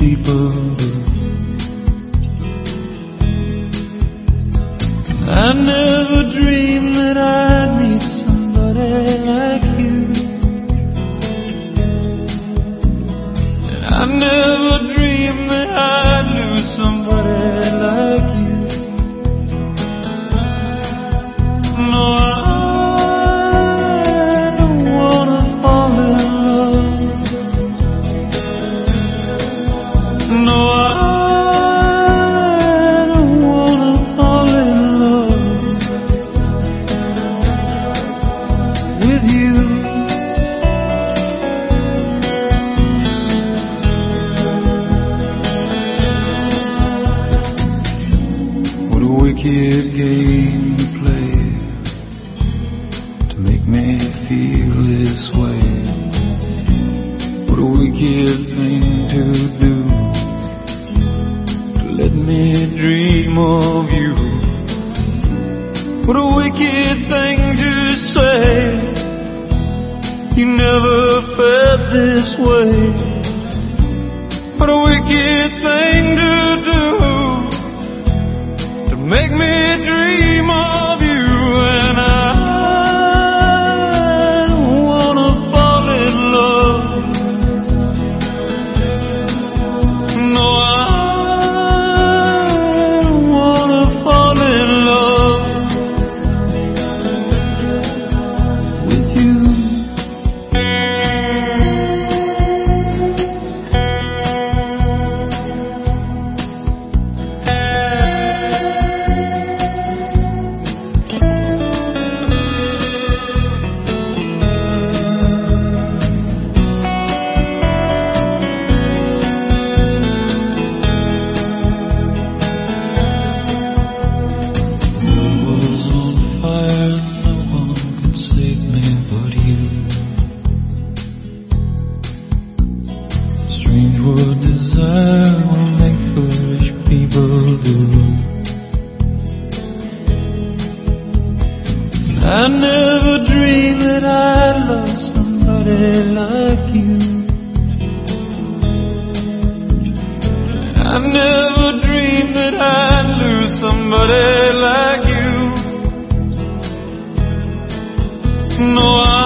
people do. I never dreamed that I'd meet somebody like you. And I never dreamed that I'd lose somebody like you. No, I don't wanna fall in love. No, I don't wanna fall in love with you. What a wicked game to play to make me feel this way. What a wicked thing to do, to let me dream of you. What a wicked thing to say, you never felt this way. What a wicked thing to do, to make me dream of you. And I don't wanna fall in love. No, I don't wanna fall in love with you. The world's on fire, no one can save me but you. Strange what desire will make foolish people do. I never dreamed that I'd love somebody like you. I never dreamed that I'd lose somebody like you. No, I